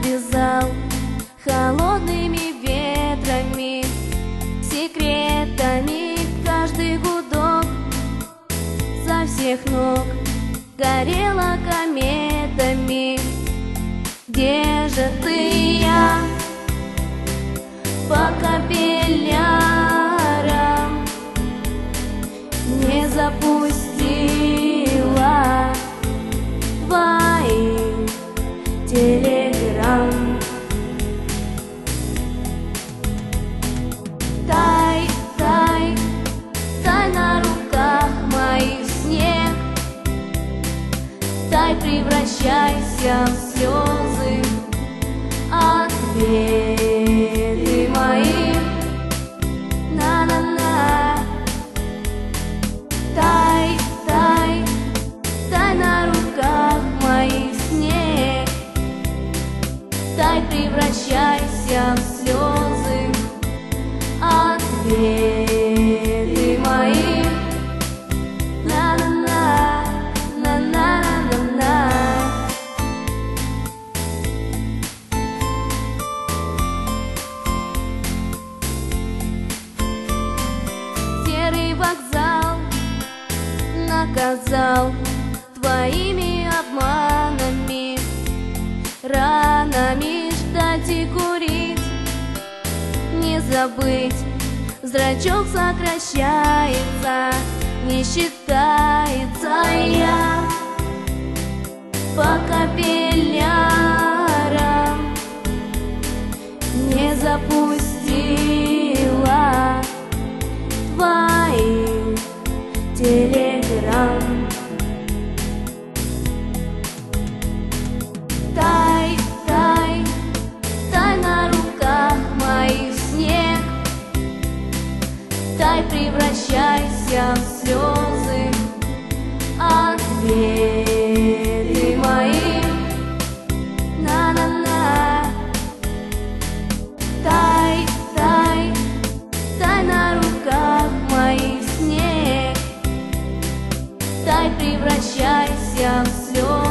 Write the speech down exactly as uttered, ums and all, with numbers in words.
связал холодными ветрами, секретами каждый гудок со всех ног горела кометами. Где же ты, я, по капиллярам не запустила твоих телеграмм? Тай, тай, тай на руках моих снег, тай, превращайся в слезы, ответы мои. На-на-на. Тай, тай, тай на руках моих снег, тай, превращайся в слезы, ответы мои. На-на-на, на-на-на-на. Серый вокзал наказал твоими обманами, ранами ждать и курить, не забыть. Зрачок сокращается, не считается. Я по капиллярам не запустила твоих телеграмм. Тай, тай, тай на руках моих снег, тай, превращайся в слезы, ответы мои. На-на-на. Тай, тай, тай на руках моих снег, тай, превращайся в слезы.